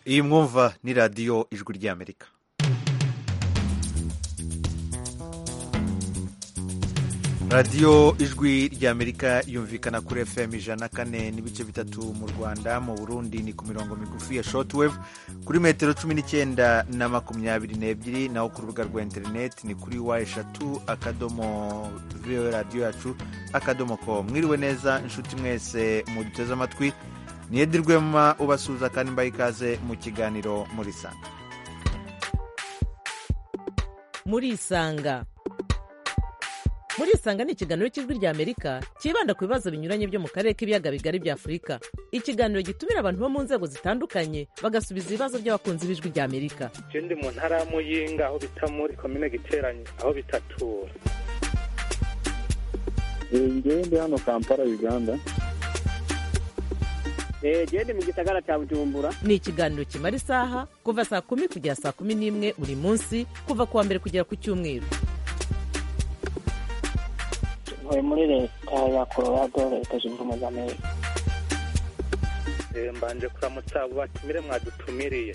iyi mwumva ni radiyo ijwi ry'Amerika. radiyo ijwi ry'Amerika yumvikana kuri FM 104.3 mu Rwanda, mu Burundi ni ku mirongo migufi ya shortwave kuri metero 19 na 22, naho ku rubuga rwa internet ni kuri wa3.voaradio.com. Mwiriwe neza inshuti mwese muduteze amatwi, ni Edi Rwema ubasuza kandi mbaye ikaze mu kiganiro Murisanga. Murisanga ni ikiganiro cy'ijwi ry'Amerika kibanda ku bibazo binyuranye byo mu karere k'ibiyaga bigari bya Afurika. Ikiganiro gitumira abantu bo mu nzego zitandukanye bagasubiza ibibazo by'abakunzi b'ijwi ry'Amerika. Je ndi mu ntara ya Muyinga aho bita muri commune Giteranyi aho bitatura. Ngewe ndi hano Kampala, Uganda. Ndi mu gisagara cya Bujumbura. Ni ikiganiro kimara isaha kuva saa 10 kugera saa 11 buri munsi, kuva kuwa mbere kugera ku cyumweru. Muri leta ya Colorado, leta zunze ubumwe za Amerika. Mbanje kuramutsa abo batumire mwadutumiriye.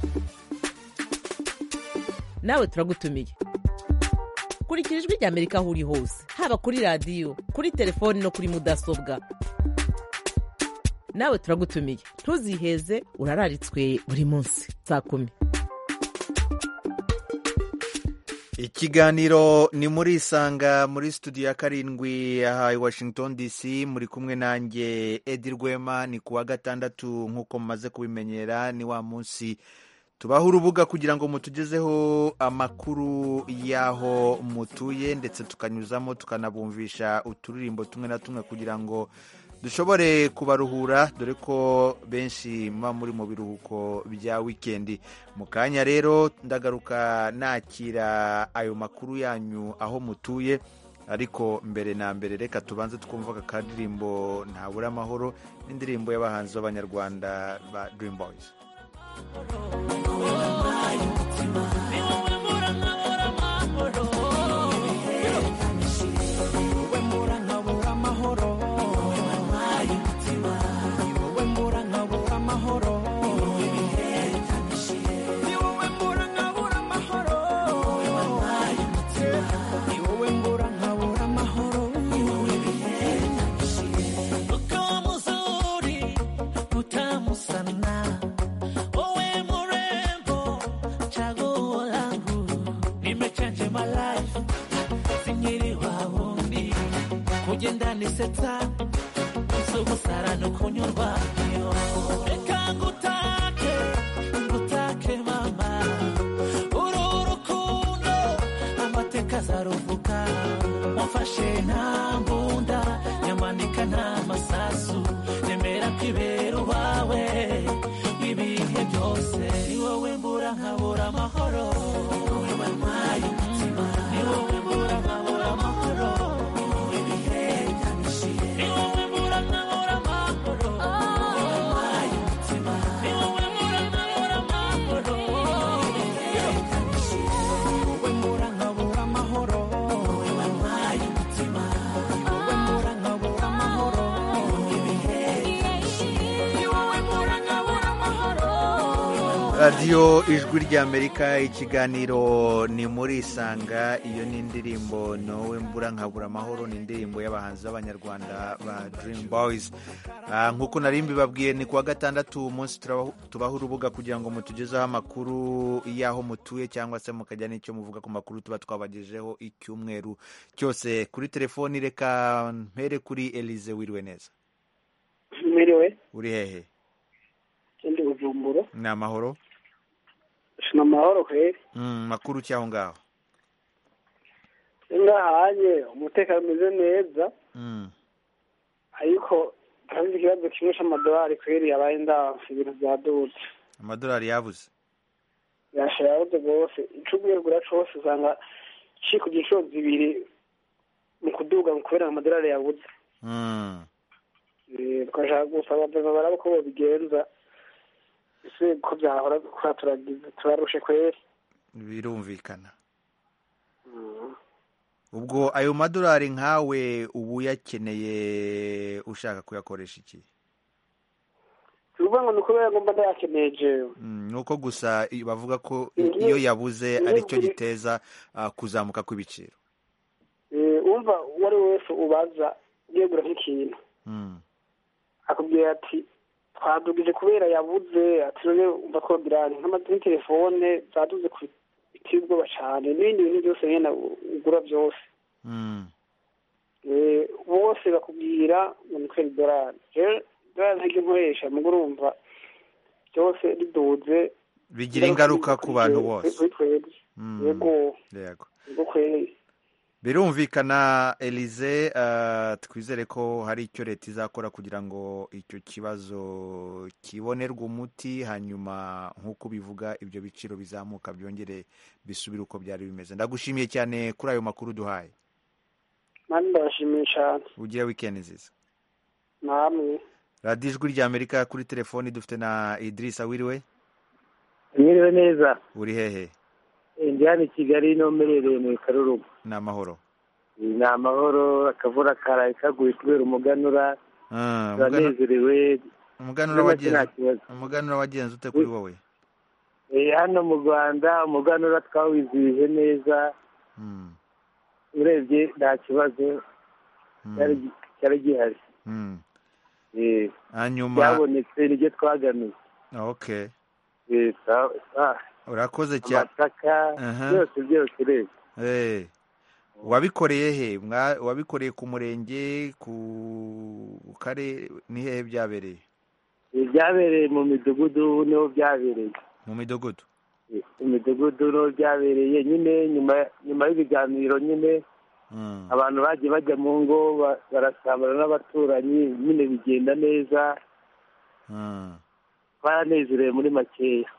Nawe turagutumiye. Kurikira ijwi ry'Amerika aho uri hose, haba kuri radiyo, kuri telefoni no kuri mudasobwa. Nawe turagutumiye, ntuziheze, urararitswe buri munsi saa 10. Ikiganiro ni Murisanga muri studio ya 7 aha i Washington DC, muri kumwe nanjye Edi Rwema. Ni kuwa gatandatu nk'uko mumaze kubimenyera, ni wa munsi tubaha urubuga kugira ngo mutugezeho amakuru y'aho mutuye, ndetse tukanyuzamo tukanabumvisha uturirimbo tumwe na tumwe kugira ngo dushobore kubaruhura, dore ko benshi muba muri mu biruhuko bya wikendi. Mu kanya rero ndagaruka nakira ayo makuru yanyu aho mutuye, ariko mbere na mbere reka tubanze twumva akadirimbo Ntabura Amahoro, n'indirimbo y'abahanzi b'Abanyarwanda ba Dream Boys. Nisetsa usubusara no kunyurwa yo reka ngutake mama urukundo amateka zaruvuga wafashe nta mbunda nyamanika nta masasu nemera kwibera wawe ibihe byose ni wowe mbura nkabura amahoro wowe mpaye umutima ni wowe mbura nkabura amahoro. radiyo ijwi ry'Amerika, ikiganiro ni Murisanga. Iyo ni indirimbo Nowe Mbura Nkabura Amahoro, ni indirimbo y'abahanzi b'Abanyarwanda ba Dream Boys. Nk'uko nari mbibabwiye, ni kuwa gatandatu umunsi tubaha urubuga kugira ngo mutugezeho amakuru y'aho mutuye, cyangwa se mukajya n'icyo muvuga ku makuru tuba twabagejeho icyumweru cyose. Kuri telefoni reka mpere kuri Elize. Wiriwe neza? Mwiriwe. Uri hehe? Ndi Bujumbura. Ni amahoro? Ni amahoro kweri. Makuru cyaho ngaho? Ngahanye umutekano umeze neza. Ariko kandi ikibazo kimwe cy'amadolari kweri yabaye ndanse, ibintu byadutse. Amadolari yabuze? Yashayabuze rwose. Icubwira gura cyose usanga ku giciro zibiri mu kuduga kubera amadolari yabuze. Twashaka gusaba baraba ko babigenza. Ese ko byahora turarushe kweri. Birumvikana. Ubwo ayo madolari nkawe ubu yakeneye ushaka kuyakoresha iki? tuvuga ngo ni ukubera ngo mba ndayakeneye jewe. nuko gusa bavuga ko iyo yabuze aricyo giteza kuzamuka kw'ibiciro. Umva uwo ari we wese ubaza ugiye gura nk'ikintu akubwira ati twadugije kubera yabuze, ati none umva twogirane nk'amatelefone zaduze ku biteye ubwoba cyane n'ibindi bintu byose nyine ugura byose. Bose bakubwira ngo ni kweri idolari. Idolari ntabwo nkoresha mugo urumva byose riduze bigira ingaruka ku bantu bose. Yego kweri. Birumvikana Elize, twizere ko hari icyo leta izakora kugira ngo icyo kibazo kibonerwe umuti, hanyuma nk'uko bivuga ibyo biciro bizamuka byongere bisubire uko byari bimeze. Ndagushimiye cyane kuri ayo makuru duhaye. Mani ndabashimiye cyane. Ugire weekend nziza. Namwe. Radio Ijwi ry'Amerika, kuri telefoni dufite na Idrissa. Wiriwe? Mwiriwe neza. Uri hehe? Ndi hano i Kigali nomerereye mu Karurugu. Ni amahoro? Ni amahoro, akavura karaye kaguye kubera umuganura. Turanezerewe. Umuganura wagenze ute kuri wowe? Hano mu Rwanda umuganura twawizihije neza. Urebye nta kibazo cyari gihari. Hanyuma byabonetse nibyo twaganuye. Okay. Sawa. Urakoze cyane. Amataka byose rero. Wabikoreye he? Wabikoreye ku murenge, ku kare, ni hehe byabereye? Byabereye mu midugudu niho byabereye. Mu midugudu? Mu midugudu niho byabereye nyine nyuma y'ibiganiro nyine abantu bagiye bajya mu ngo barasabana n'abaturanyi nyine bigenda neza. Baranezerewe muri makeya.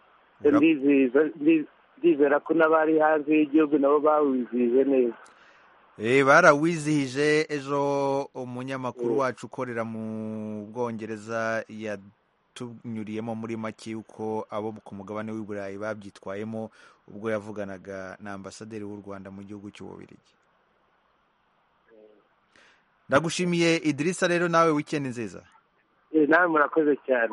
Ndizera ko n'abari hanze y'igihugu nabo bawizihije neza. Barawizihije. Ejo umunyamakuru wacu ukorera mu Bwongereza yatunyuriyemo muri make uko abo ku mugabane w'i Burayi babyitwayemo ubwo yavuganaga na ambasaderi w'u Rwanda mu gihugu cy'Ububiligi. Ndagushimiye Idrissa, rero nawe weekend nziza. Nawe murakoze cyane.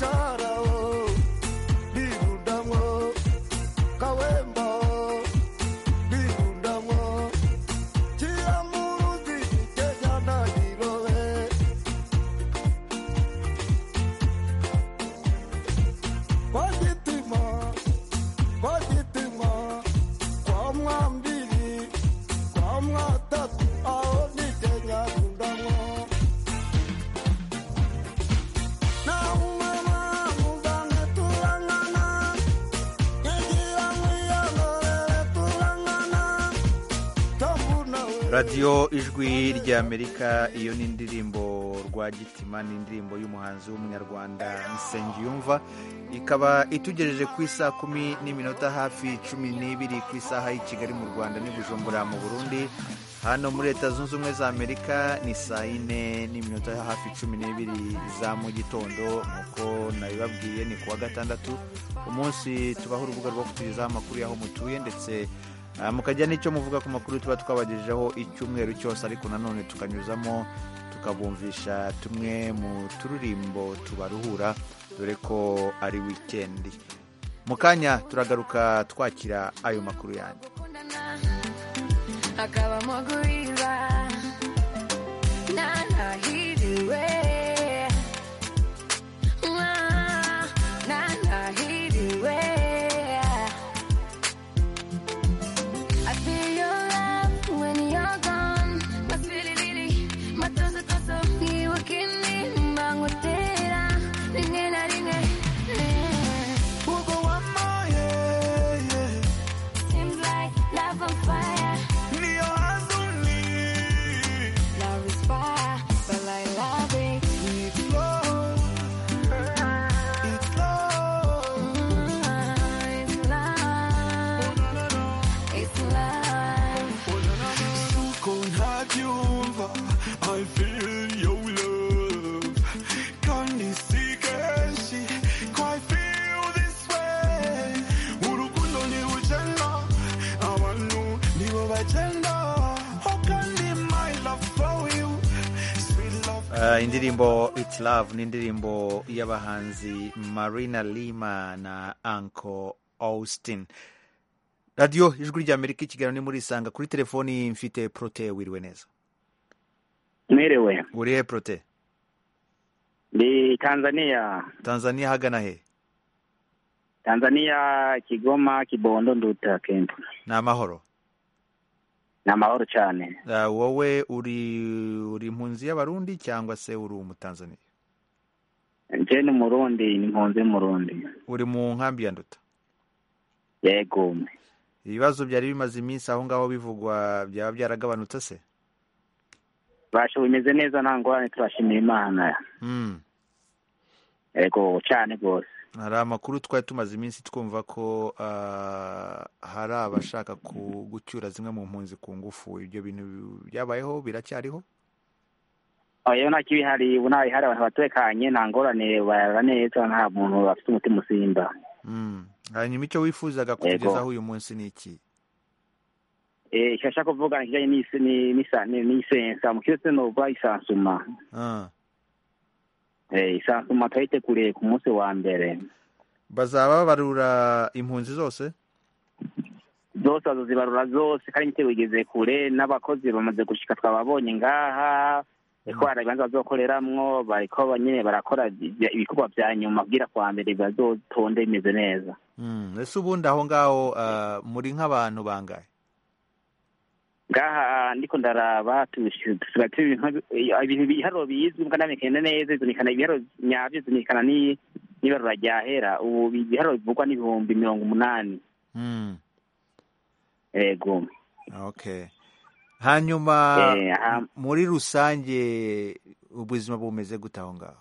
Sharao, Birudamo, Kawembo, Birudamo, Chiamuruzi, Kejana Hiroe. Kwajitima, kwa mwambili, kwa mwatatu, aoni Kenya kundamo. radiyo ijwi ry'Amerika. Iyo ni indirimbo Rwagitima, ni indirimbo y'umuhanzi w'umunyarwanda Nsengiyumva, ikaba itugejeje ku isaha 10 hafi 12 ku isaha y'i Kigali mu Rwanda n'i Bujumbura mu Burundi. Hano muri Leta Zunze Ubumwe za Amerika ni saa 4 hafi 12 za mu gitondo. Nk'uko nabibabwiye ni kuwa gatandatu, umunsi tubaho urubuga rwo kutugezaho amakuru y'aho mutuye, ndetse mukajya n'icyo muvuga ku makuru tuba twabagejejeho icyumweru cyose, ariko nanone tukanyuzamo tukabumvisha tumwe mu turirimbo tubaruhura, dore ko ari wikendi. Mu kanya turagaruka twakira ayo makuru yanyu. Akabamo guhiba nanahiriwe nanahiriwe. I feel your love when you're gone. Maswili matozo niwakini mbangotera ringe na ringe. Ugo wa moye, Seems like love on fire. niyo azuni. Love is fire, but I love it. It's love, it's love. It's love, it's love. Suko ntabyumva, I feel your love. Kandi si kenshi ko I feel this way. Urukundo ntirugenda, abantu nibo bagenda. Oh, kandi my love for you, sweet love. Indirimbo It's Love ni indirimbo y'abahanzi Marina Lima na Uncle Austin. radiyo ijwi ry'Amerika, ikiganiro ni muri Isanga. Kuri telefoni mfite Prote. Wiriwe neza? Mwerewe. Uri he Prote? Ni Tanzania. Tanzania hagana he? Tanzania, Kigoma, Kibondo, Nduta, Kempu. Ni amahoro? Ni amahoro cyane. Wowe uri impunzi y'Abarundi cyangwa se uri Umutanzania? Nje ni Umurundi, ni impunzi y'Umurundi. Uri mu nkambi ya Nduta? Yego. Ibibazo byari bimaze iminsi aho ngaho bivugwa byaba byaragabanutse se? Basho bimeze neza, nta ngorane, turashimira Imana. Yego cyane rwose. Hari amakuru twari tumaze iminsi twumva ko hari abashaka gucyura zimwe mu mpunzi ku ngufu. Ibyo bintu byabayeho, biracyariho? Oya, nta kibihari, ubu hari abantu batekanye, nta ngorane, barara neza, nta muntu afite umutima usimba. Hanyuma icyo wifuzaga kutugezaho uyu munsi ni iki? Shasha kuvuga kijanye n'isensa mu cyose no ba isansuma. Isansuma twayiteguriye ku munsi wa mbere. Bazaba barura impunzi zose? Zose bazozibarura zose, kandi imite wigeze kure, n'abakozi bamaze gushika twababonye ngaha. Eko arabanza bazokoreramwo, bariko banyene barakora ibikorwa bya nyuma bwira kwa mbere bazotonde imeze neza. Ese ubundi aho ngaho muri nk'abantu bangahe? Ngaha ndiko ndaraba tushaka ibintu biharo bizwi mbwa namekene neza, izumikana ibiharo nyavyo, izumikana nibarura ryahera. Ubu ibiharo bivugwa n'ibihumbi 80. Ego. Okay. Hanyuma muri rusange ubuzima bumeze gute aho ngaho?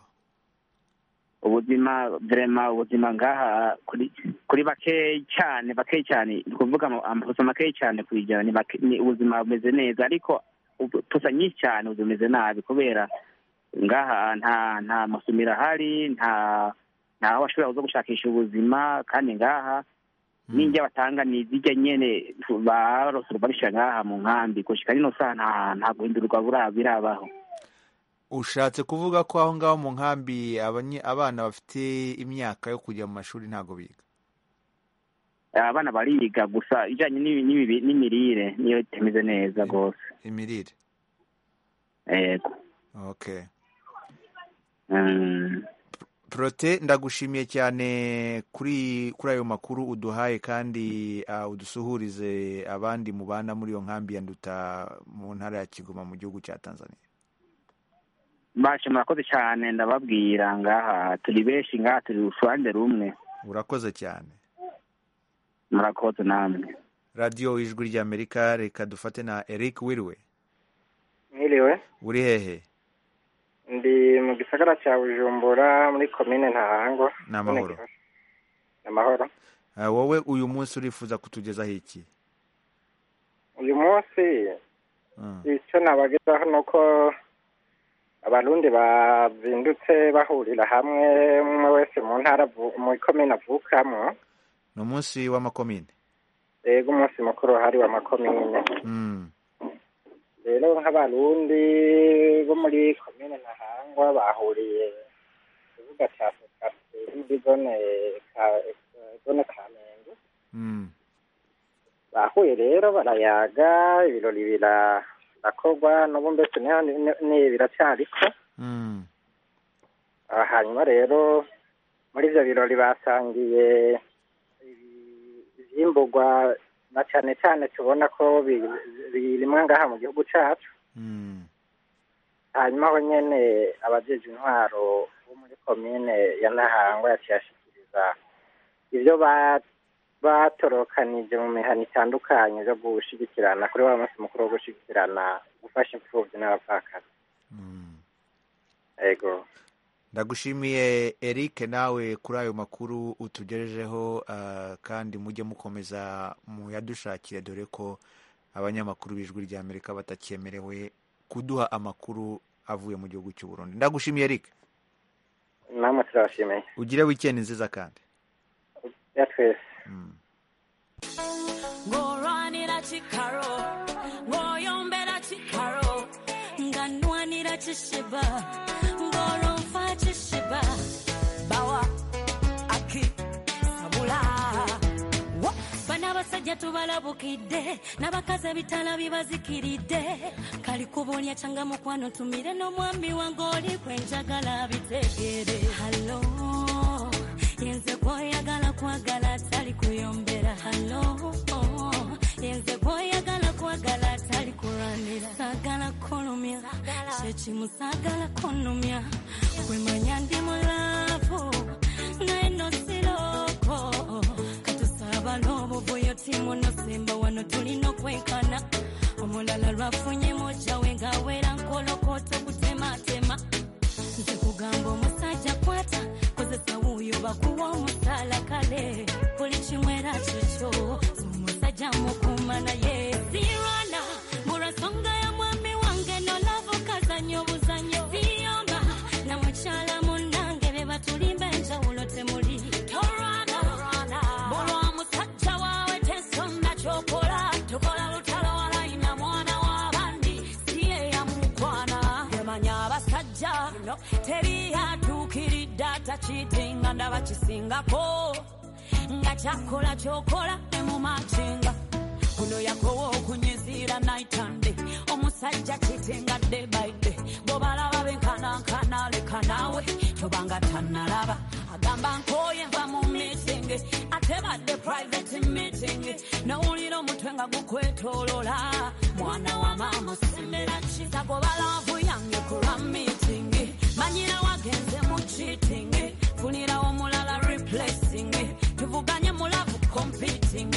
Ubuzima ngaha kuri bake cyane kuvuga amafuso make cyane kwijana, ni ubuzima bumeze neza, ariko tusa nyinshi cyane ubumeze nabi, kubera ngaha nta masumira hari, nta bashobora kuza gushakisha ubuzima, kandi ngaha ninjye batanga nizijya nyene barosura babisha ngaha mu nkambi, gushika nino saha nta guhindurwa birabaho. ushatse kuvuga ko aho ngaho mu nkambi abana bafite imyaka yo kujya mu mashuri ntago biga? Abana bariga gusa ijanye n'imirire niyo itameze neza gose. Imirire? Yego. Okay. Prote, ndagushimiye cyane kuri ayo makuru uduhaye kandi udusuhurize abandi mubana muri iyo nkambi ya Nduta mu ntara ya Kigoma mu gihugu cya Tanzania. Bashe murakoze cyane, ndababwira ngaha turi benshi ngaha turi uruhande rumwe. Urakoze cyane. Murakoze namwe. Radio Ijwi ry'Amerika, reka dufate na Eric Wiriwe. Mwiriwe. Uri hehe? Ndi mu gisagara cya Bujumbura muri komine Ntahangwa. Namahoro. Namahoro. Wowe uyu munsi urifuza kutugezaho iki? Uyu munsi icyo nabagezaho nuko abarundi bazindutse bahurira hamwe umwe wese mu ntara mu komine avukamo. No munsi w'amakomine? Yego, umunsi mukuru hari w'amakomine. Rero nk'abarundi bo muri komine Ntahangwa bahuriye ku kibuga cya muri zone Kamenge. Bahuye rero barayaga, ibirori birakorwa n'ubu mbese biracyariko. Hanyuma rero muri ibyo birori basangiye ibyimburwa na cyane cyane tubona ko birimwa ngaha mu gihugu cyacu. Hanyuma aho nyene abajeje intwaro bo muri komine ya Ntahangwa yashikiriza ivyo batorokanije mu mihana itandukanye yo gushigikirana kuri wa munsi mukuru wo gushigikirana gufasha imfuvyi n'abapfakazi. Ego. Ndagushimiye Eric nawe kuri ayo makuru utugejejeho, kandi mujye mukomeza muyadushakire dore ko abanyamakuru b'Ijwi ry'Amerika batakyemerewe kuduha amakuru avuye mu gihugu cy'u Burundi. Ndagushimiye Eric. Namwe turabashimiye. Ugire weekend nziza kandi. Ya twese. Ngoranira chikaro, ngoyombera chikaro, nganwanira chishiba, ngoromfa chishiba, bawa aki sabula. Bana basajja tubalabukidde, nabakaza bitala bibazikiride, kali kubonya changa mukwano tumire no mwami wangoli kwenjagala bitegere. Hello. Yenze boyagala kwagala tali kuyombera. Hello. Yenze boyagala kwagala tali kuranira. Sagala kolumya, chechi musagala konumya. Kwemanya ndi mulavu, naeno siloko. Katusaba nobo boyo timu no simba wano tulino kwenkana. Omulala lwafunye moja wenga wera nkolokoto kutematema. Nze kugamba omusajja kwata kozesa wuyo bakuwa omusala kale buli kimwera kikyo omusajja mukuma naye sirwana murasonga ya mwami wange nolavu kazanyo buzanyo siyomba na mukyala munange be batulimba enjawulo temuli torwana bolwa musajja waawe tesonda kyokola tokola lutalo walayina mwana w'abandi siye yamukwana yamanya abasajja teri yatuukiridde atakitinga ndaba kisingako nga kyakola kyokola emumakinga kuno yakowa okunyizira naitande omusajja kitinga day by day bobalaba benkanankana leka naawe tobanga tannalaba agamba nkoye nva mu meeting ate badde private meeting nawulira omutwe nga gukwetolola mwana wa maama osemera ki sagobalavu yange kulwa meeting manyira wagenze mu cheating funira omulala replacing tuvuganye mulavu competing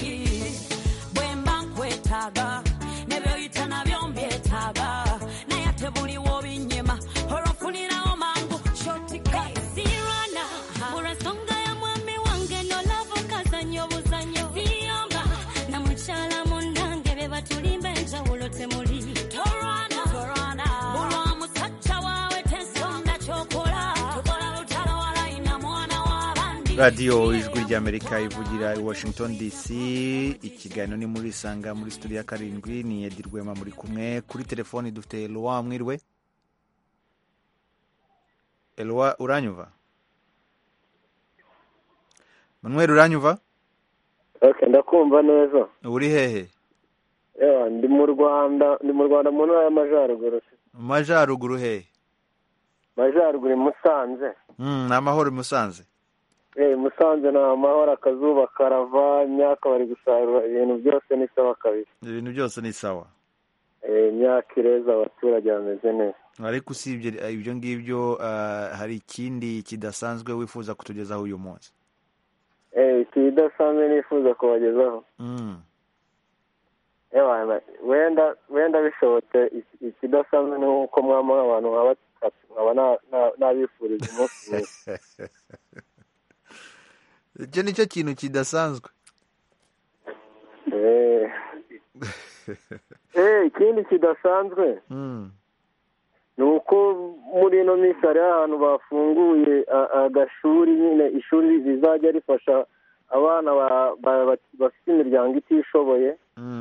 bwemba nkwetaaga nebyoyita nabyo mbyetaaga naye ate buliwo binyema olwofunirawo mangu kyotika sirwana urasonga ya mwami wange nolavu kazanyo buzanyo siyomba na mukyala munange be batulimba enjawulo temuli torwana bulwa musajja waawe tesonda kyokola tokola lutalo walayina mwana w'abandi. Radio Ijwi ry'Amerika ivugira i Washington DC. Ikiganiro ni muri Sanga muri studio ya 7 ni Edirwema muri kumwe. Kuri telefoni dufite Loa Mwirwe. Elwa uranyumva? Manuel uranyumva? Okay, ndakumva neza. Uri hehe? Ndi mu Rwanda mu ntara y'Amajyaruguru. Majyaruguru hehe? Majyaruguru Musanze. Amahoro Musanze. Musanze ni amahoro, akazuba karava, imyaka bari gusarura, ibintu byose ni sawa kabisa. Ibintu byose ni sawa. Imyaka ireza, abaturage bameze neza. Ariko usibye ibyo ngibyo hari ikindi kidasanzwe wifuza kutugezaho uyu munsi? Ikidasanzwe nifuza kubagezaho. Wenda bishobotse ikidasanzwe ni uko mwama abantu nka batatu nkaba nabifuriza umunsi mwiza. Icyo nicyo kintu kidasanzwe. Ikindi kidasanzwe ni uko muri ino minsi hari ahantu bafunguye agashuri, nyine ishuri rizajya rifasha abana bafite imiryango itishoboye,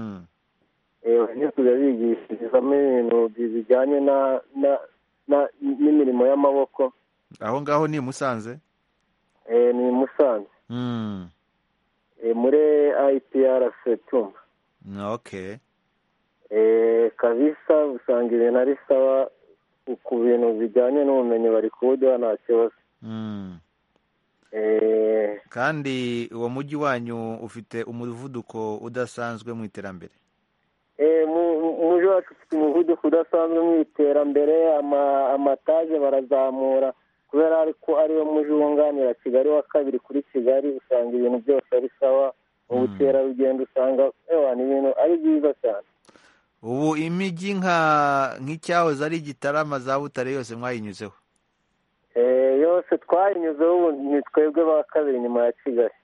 kujya bigishirizamo ibintu bijyanye n'imirimo y'amaboko. Aho ngaho ni Musanze? Ni Musanze. Muri IPRC Tumba. Okay. Kabisa usanga ibintu ari sawa ku bintu bijyanye n'ubumenyi bari kubuduha nta kibazo. Kandi uwo mujyi wanyu ufite umuvuduko udasanzwe mu iterambere? Umujyi wacu ufite umuvuduko udasanzwe mu iterambere, amataje barazamura kubera ariko ariwo mujyi wunganira Kigali wa kabiri kuri Kigali, usanga ibintu byose ari sawa. Ubukerarugendo usanga ni ibintu ari byiza cyane. Ubu imijyi nk'icyahoze ari Gitarama, za Butare yose mwayinyuzeho? Yose twayinyuzeho, ubu ni twebwe ba kabiri nyuma ya Kigali.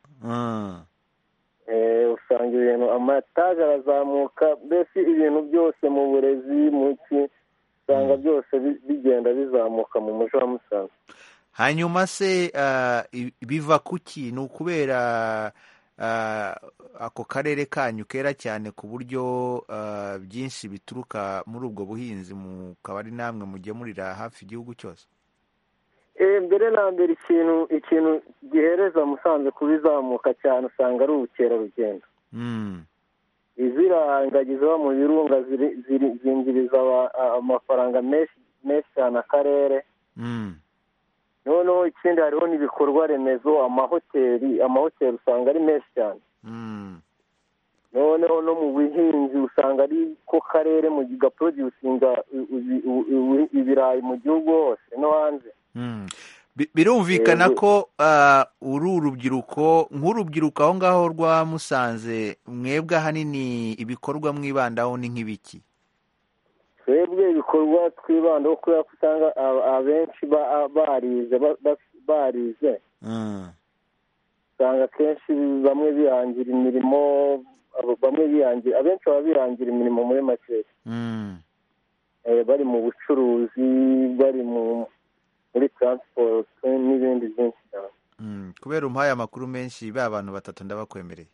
Usanga ibintu amataje arazamuka, mbese ibintu byose mu burezi usanga byose bigenda bizamuka mu mujyi wa Musanze. Hanyuma se biva kuki? Ni ukubera ako karere kanyu kera cyane ku buryo byinshi bituruka muri ubwo buhinzi, mukaba ari namwe mugemurira hafi igihugu cyose? Mbere na mbere ikintu gihereza Musanze kubizamuka cyane usanga ari ubukerarugendo. Iziriya ngagi ziba mu birunga zinjiriza amafaranga menshi cyane akarere. Noneho ikindi hariho n'ibikorwa remezo, amahoteli usanga ari menshi cyane. Noneho no mu buhinzi usanga ari ko karere mu gaproducinga ibirayi mu gihugu hose no hanze. Birumvikana ko uri urubyiruko, nk'urubyiruko aho ngaho rwa Musanze, mwebwe ahanini ibikorwa mwibandaho ni nk'ibiki? Twebwe ibikorwa twibandaho kubera ko usanga abenshi barize, usanga akenshi bamwe bihangira imirimo, abenshi baba bihangira imirimo muri make, bari mu bucuruzi, bari muri transport n'ibindi byinshi cyane. Kubera umpaye amakuru menshi, ba bantu batatu ndabakwemereye.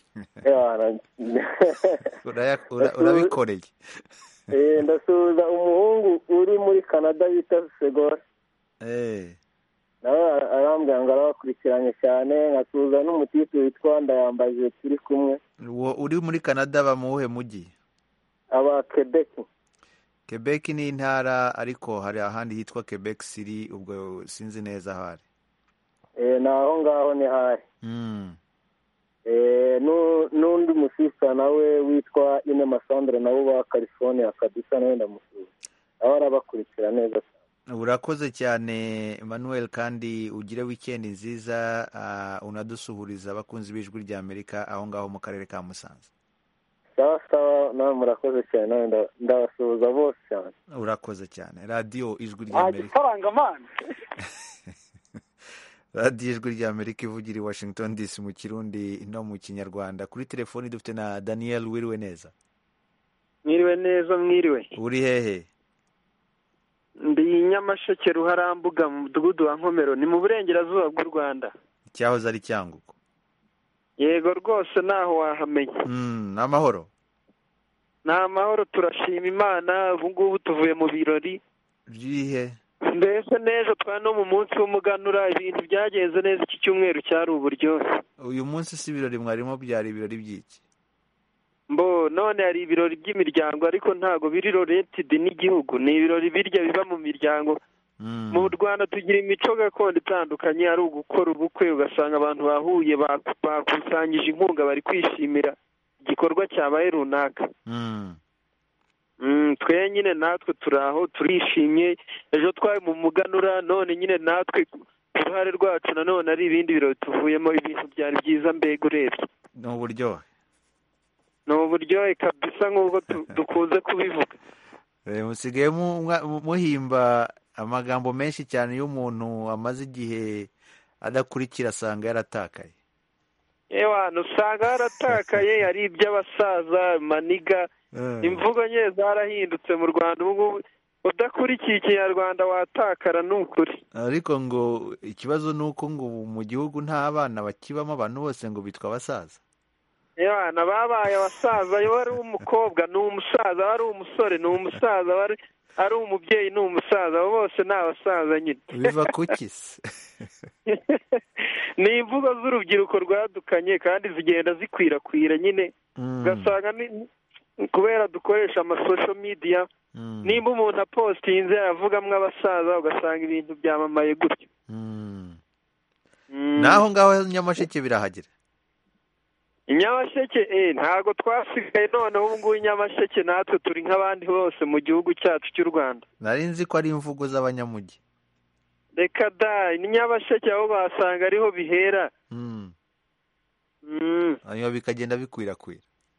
Urabikoreye. Ndasuhuza umuhungu uri muri Canada bita Segora. Nawe arambwira ngo arabakurikiranye cyane. Nkasuhuza n'umutipe witwa Ndayambaje turi kumwe. Uri muri Canada ba muhe mujyi? Aba Quebec. Quebec ni intara, ariko hari ahandi hitwa Quebec City, ubwo sinzi neza aho ari. Naho ngaho ni hari. N'undi musista nawe witwa Ine Masandre nawe wa California kabisa, nawe ndamusuhuza. Aho arabakurikira neza cyane. Urakoze cyane Emmanuel, kandi ugire weekend nziza, unadusuhuriza abakunzi b'Ijwi rya Amerika aho ngaho mu karere ka Musanze. Sawa, nawe murakoze cyane, nawe ndabasuhuza bose cyane. Urakoze cyane. Radio Ijwi rya Amerika. Radio Ijwi rya Amerika ivugira i Washington DC mu Kirundi no mu Kinyarwanda. Kuri telefoni dufite na Daniel. Wiriwe neza? Mwiriwe neza. Mwiriwe. Uri hehe? Ndi Nyamasheke Ruharambuga mu mudugudu wa Nkomero, ni mu burengerazuba bw'u Rwanda. Cyahoze ari Cyangugu? Yego rwose, naho wahamenya. Amahoro? Ni amahoro, turashima Imana. Ubu ngubu tuvuye mu birori. Bihe? mbese neza twari no mu munsi w'umuganura ibintu byagenze neza, iki cyumweru cyari uburyohe. uyu munsi si ibirori mwarimo, byari ibirori by'iki? None hari ibirori by'imiryango ariko ntago biri related n'igihugu, ni ibirori birya biba mu miryango. Mu Rwanda tugira imico gakondo itandukanye, ari ugukora ubukwe ugasanga abantu bahuye bakusanyije inkunga bari kwishimira igikorwa cyabaye runaka. Twe nyine natwe turi aho turishimye, ejo twari mu muganura, none nyine natwe uruhare rwacu nanone ari ibindi birori tuvuyemo, ibintu byari byiza mbega urebye. Ni uburyohe, ni uburyohe kabisa nk'ubwo dukunze kubivuga. musigaye muhimba amagambo menshi cyane y'umuntu amaze igihe adakurikira asanga yaratakaye. Ewana usanga yaratakaye, ari iby'abasaza maniga, imvugo nke zarahindutse mu Rwanda ubu udakurikiye ikinyarwanda watakara ni ukuri. Ariko ngo ikibazo ni uko ngo mu gihugu nta bana bakibamo, abantu bose ngo bitwa abasaza. Ewana babaye abasaza, wari umukobwa ni umusaza, wari umusore ni umusaza, wari ari umubyeyi ni umusaza, abo bose ni abasaza nyine. Biva kuki se? Ni imvugo z'urubyiruko rwadukanye kandi zigenda zikwirakwira nyine, ugasanga kubera dukoresha amasosho media, nimba umuntu apostinze avugamo abasaza ugasanga ibintu byamamaye gutyo. Naho ngaho Nyamasheke birahagera? Nyamasheke ntago twasigaye, noneho ubu ngubu Nyamasheke natwe turi nk'abandi bose mu gihugu cyacu cy'u Rwanda. Nari nzi ko ari imvugo z'abanyamujyi. Reka da, ni Nyamasheke aho basanga ariho bihera. Hanyuma bikagenda bikwirakwira.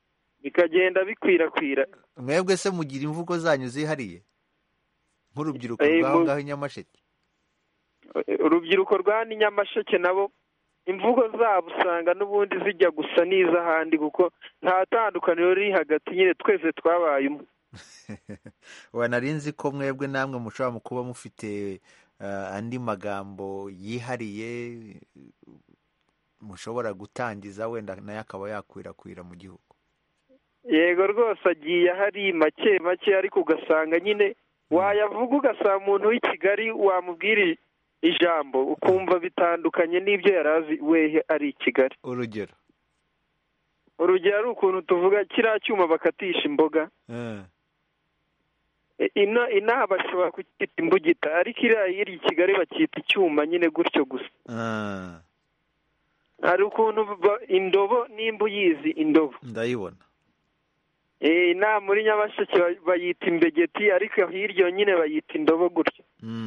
Mwebwe se mugira imvugo zanyu zihariye nk'urubyiruko rwaho ngaho Nyamasheke? Urubyiruko rwa Nyamasheke nabo imvugo zabo usanga n'ubundi zijya gusa n'iz'ahandi, kuko nta tandukaniro riri hagati, nyine twese twabaye umwe. Nari nzi ko mwebwe namwe mushobora kuba mufite andi magambo yihariye mushobora gutangiza, wenda nayo akaba yakwirakwira mu gihugu. Yego rwose agiye ahari make make, ariko ugasanga nyine wayavuga ugasanga umuntu w'i Kigali wamubwira ijambo ukumva bitandukanye n'ibyo yarazi wehe ari i Kigali. Urugero ari ukuntu tuvuga kiriya cyuma bakatisha imboga, inaha bashobora kucyita imbugita, ariko iriya iri i Kigali bacyita icyuma nyine gutyo gusa. Hari ukuntu indobo, nimba uyizi indobo? Ndayibona. Inaha muri Nyamasheke bayita imbegeti, ariko hirya nyine bayita indobo gutyo.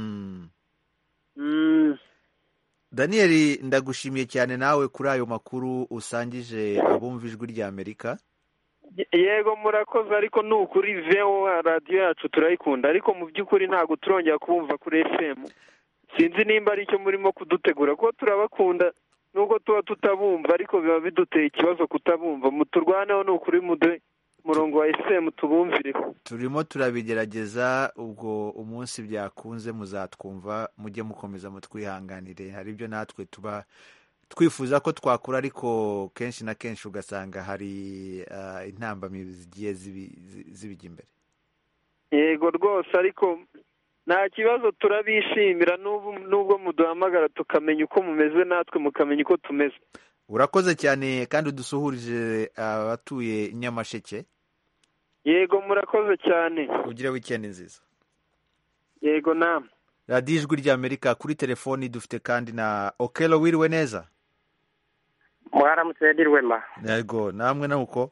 Daniel, ndagushimiye cyane nawe kuri ayo makuru usangije abumva ijwi rya Amerika. Yego murakoze, ariko ni ukuri VOA radiyo yacu turayikunda, ariko mu by'ukuri ntabwo turongera kubumva kuri FM. Sinzi nimba ari icyo murimo kudutegura, kuko turabakunda nubwo tuba tutabumva, ariko biba biduteye ikibazo kutabumva. Muturwaneho ni ukuri muduhe umurongo wa FM tubumvireho. Turimo turabigerageza, ubwo umunsi byakunze muzatwumva, mujye mukomeza mutwihanganire. Hari ibyo natwe tuba twifuza ko twakura, ariko kenshi na kenshi ugasanga hari intambamyi zigiye zibijya imbere. Yego rwose, ariko nta kibazo, turabishimira nubwo muduhamagara tukamenya uko mumeze, natwe mukamenya uko tumeze. Urakoze cyane kandi udusuhurije abatuye Nyamasheke. Yego murakoze cyane, ugire weekend nziza. Yego namwe. Radiyo ijwi rya Amerika, kuri telefoni dufite kandi na Okelo. Wiriwe neza? Mwaramutse Dirwema. Yego, namwe nuko?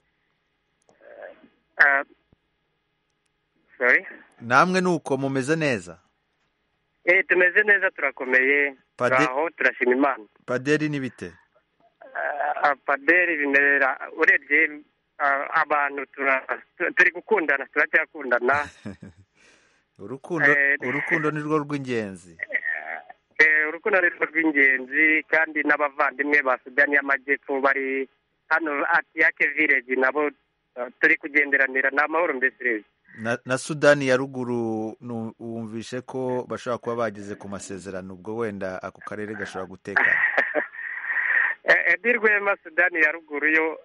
Sorry? Namwe nuko mumeze neza? Tumeze neza, turakomeye, aho turashima Imana. Paderi ni bite? Paderi bimera, urebye abantu turi gukundana, turacyakundana. Urukundo ni rwo rw'ingenzi. Urukundo ni rwo rw'ingenzi, kandi n'abavandimwe ba Sudani y'Amajyepfo bari hano Atiyake village nabo turi kugenderanira, ni amahoro mbese. Na Sudani ya ruguru wumvishe ko bashobora kuba bageze ku masezerano, ubwo wenda ako karere gashobora gutekana. Dirwema, Sudani ya ruguru yo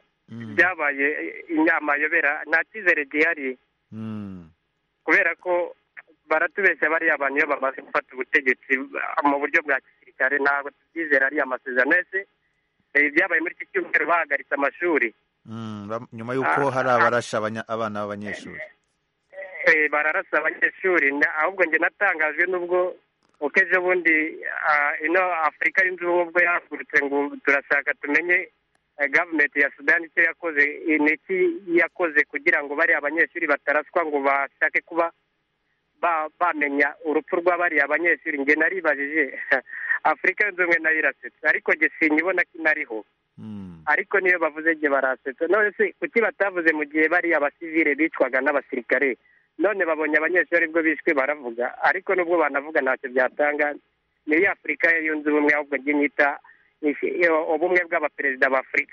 byabaye inama yobera, nta cyizere gihari, kubera ko baratubeshya bariya abantu iyo bamaze gufata ubutegetsi mu buryo bwa gisirikare ntabwo tubyizera ariya masezerano ese ibyabaye muri iki cyumweru bahagaritse amashuri nyuma y'uko hari abarasha abana b'abanyeshuri bararasa abanyeshuri ahubwo njye natangajwe n'ubwo uko ejo bundi ino afurika yunze ubumwe ubwo yahagurutse ngo turashaka tumenye gavumenti ya sudani icyo yakoze n'iki yakoze kugira ngo bariya abanyeshuri bataraswa ngo bashake kuba bamenya urupfu rw'abariya abanyeshuri njye naribajije afurika yunze ubumwe nayo irasetse ariko njye sinyibona ko inariho ariko niyo bavuze njye barasetse none se kuki batavuze mu gihe bariya abasivile bicwaga n'abasirikare none babonye abanyeshuri bwo bishwe baravuga ariko nubwo banavuga ntacyo byatanga niyo afurika yunze ubumwe ahubwo njye nyita ubumwe bw'abaperezida b'afurika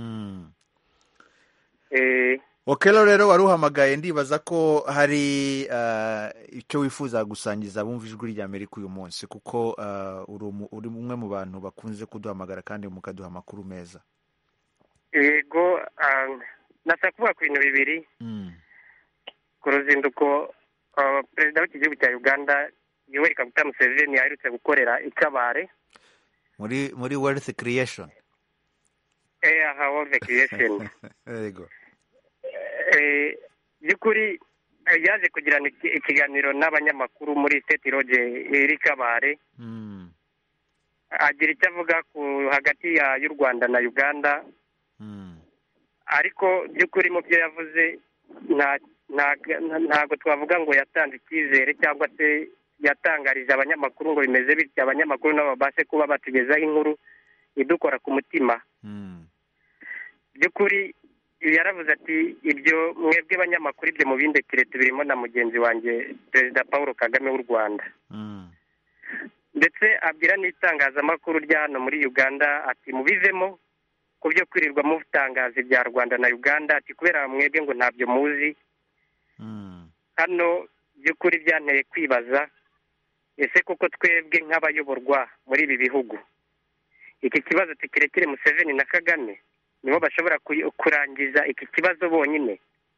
okelo rero wari uhamagaye ndibaza ko hari icyo wifuza gusangiza bumva ijwi ry'Amerika uyu munsi kuko uri umwe mu bantu bakunze kuduhamagara kandi mukaduha amakuru meza. Yego nashaka kuvuga ku bintu bibiri ku ruzinduko perezida w'iki gihugu cya Uganda Yoweri Kaguta Museveni aherutse gukorera i Kabare muri wealth creation wealth creation yego by'ukuri yaje kugirana ikiganiro n'abanyamakuru muri State Lodge iri Kabare agira icyo avuga hagati y'u Rwanda na Uganda ariko by'ukuri mu byo yavuze ntabwo twavuga ngo yatanze icyizere cyangwa se yatangarije abanyamakuru ngo bimeze bityo abanyamakuru nabo babashe kuba batugezaho inkuru idukora ku mutima by'ukuri yaravuze ati ibyo mwebwe abanyamakuru ibyo mubindekire tubirimo na mugenzi wanjye perezida Paul Kagame w'u Rwanda ndetse abwira n'itangazamakuru rya hano muri Uganda ati mubivemo ku byo kwirirwa mutangaza ibya Rwanda na Uganda ati kubera mwebwe ngo ntabyo muzi hano by'ukuri byanteye kwibaza ese koko twebwe nk'abayoborwa muri ibi bihugu iki kibazo tukirekere Museveni na Kagame nibo bashobora kurangiza iki kibazo bonyine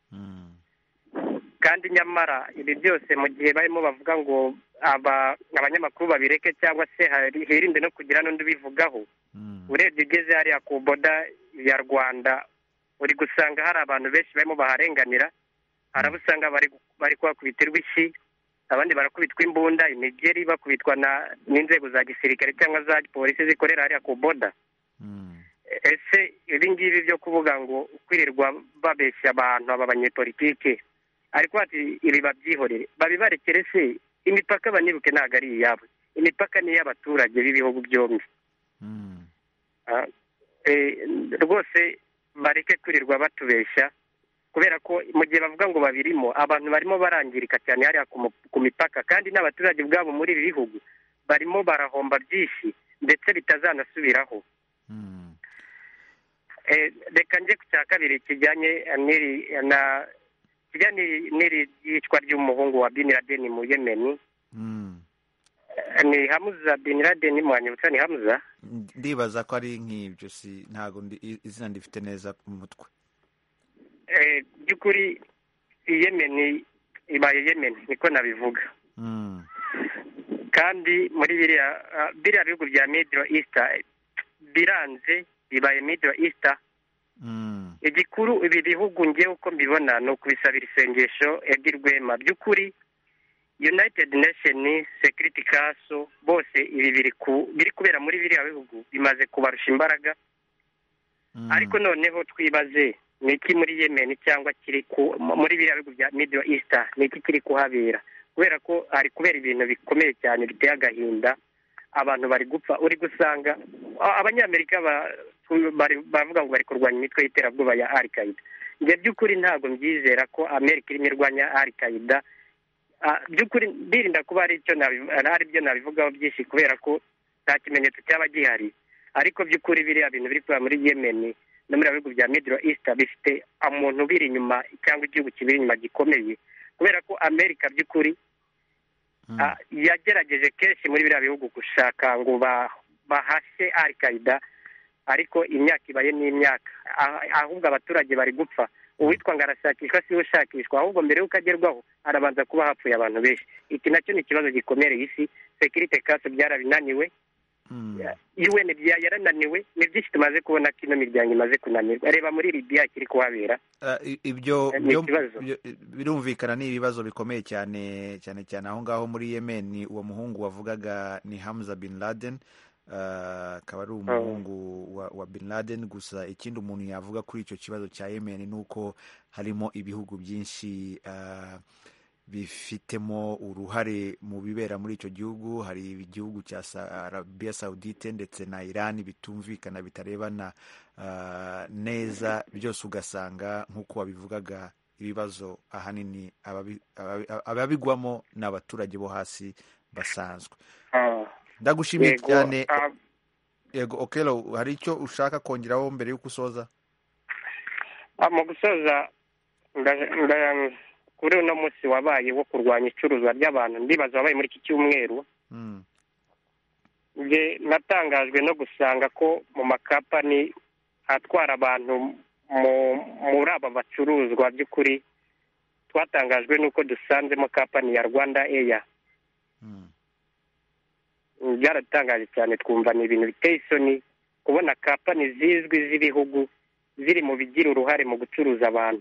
kandi nyamara ibi byose mu gihe barimo bavuga ngo abanyamakuru babireke cyangwa se hirinde no kugira n'undi ubivugaho urebye ugeze hariya ku boda ya Rwanda uri gusanga hari abantu benshi barimo baharenganira hari abo usanga bari kuhakubitirwa ishyi abandi barakubitwa imbunda imigeri bakubitwa n'inzego za gisirikare cyangwa za polisi zikorera hariya ku boda ese ibi ngibi byo kuvuga ngo kwirirwa babeshya abantu aba banyepolitike ariko ati ibi babyihorere babibarekere se imipaka banibuke ntabwo ari iyabo imipaka ni iy'abaturage b'ibihugu byombi rwose bareke kwirirwa batubeshya kubera ko mu gihe bavuga ngo babirimo abantu barimo barangirika cyane hariya ku mipaka kandi n'abaturage ubwabo muri ibi bihugu barimo barahomba byinshi ndetse bitazanasubiraho reka njye ku cya kabiri kijyanye n'iri yicwa ry'umuhungu wa Bin Laden mu Yemen ni Hamza Bin Laden mwanyibutsa ni Hamza ndibaza ko ari nk'ibyo ntago izina ndifite neza mu mutwe by'ukuri Yemen ibaye Yemen niko nabivuga kandi muri biriya bihugu bya Middle East biranze bibaye Middle East igikuru ibi bihugu ngewe uko mbibona ni ukubisabira isengesho Rwema by'ukuri United Nations Security Council bose ibi biri kubera muri biriya bihugu bimaze kubarusha imbaraga ariko noneho twibaze ni iki muri Yemen cyangwa kiri muri biriya bihugu bya Middle East ni iki kiri kuhabera kubera ko hari kubera ibintu bikomeye cyane biteye agahinda abantu bari gupfa uri gusanga abanyamerika bavuga ngo bari kurwanya imitwe y'iterabwoba ya Al-Qaeda njye by'ukuri ntabwo mbyizera ko Amerika irimo irwanya Al-Qaeda by'ukuri birinda kuba ari byo nabivugaho byinshi kubera ko nta kimenyetso cyaba gihari ariko by'ukuri biriya bintu biri kuba muri Yemen no muri bihugu bya Middle East bifite umuntu biri inyuma cyangwa igihugu kibiri inyuma gikomeye kubera ko Amerika by'ukuri yagerageje kenshi muri biriya bihugu gushaka ngo bahashye Al-Qaeda ariko imyaka ibaye n'imyaka ahubwo abaturage bari gupfa uwitwa ngo arashakishwa si we ushakishwa ahubwo mbere y'uko agerwaho harabanza kuba hapfuye abantu benshi. Iki nacyo ni ikibazo gikomereye isi. Security Council byarabinaniwe, UN yarananiwe, ni byinshi tumaze kubona ko ino miryango imaze kunanirwa. Reba muri Libya kiri kuhabera. Ibyo birumvikana ni ibibazo bikomeye cyane cyane aho ngaho muri Yemen. Uwo muhungu wavugaga ni Hamza bin Laden, akaba ari umuhungu wa bin Laden. Gusa ikindi umuntu yavuga kuri icyo kibazo cya Yemen ni uko harimo ibihugu byinshi bifitemo uruhare mu bibera muri icyo gihugu. Hari igihugu cya Arabia Saudite ndetse na Iran bitumvikana, bitarebana neza. Byose ugasanga nk'uko wabivugaga, ibibazo ahanini ababigwamo ni abaturage bo hasi basanzwe. Ndagushimiye cyane. Yego Okello, hari icyo ushaka kongeraho mbere y'uko usoza? Mu gusoza, kuri uno munsi wabaye wo kurwanya icuruzwa ry'abantu, ndibaza wabaye muri iki cyumweru, nge natangajwe no gusanga ko mu makampani atwara abantu muri aba bacuruzwa, by'ukuri twatangajwe n'uko dusanzemo kampani ya Rwanda Air. Byaratangaje cyane, twumva ni ibintu biteye isoni kubona kampani zizwi z'ibihugu ziri mu bigira uruhare mu gucuruza abantu.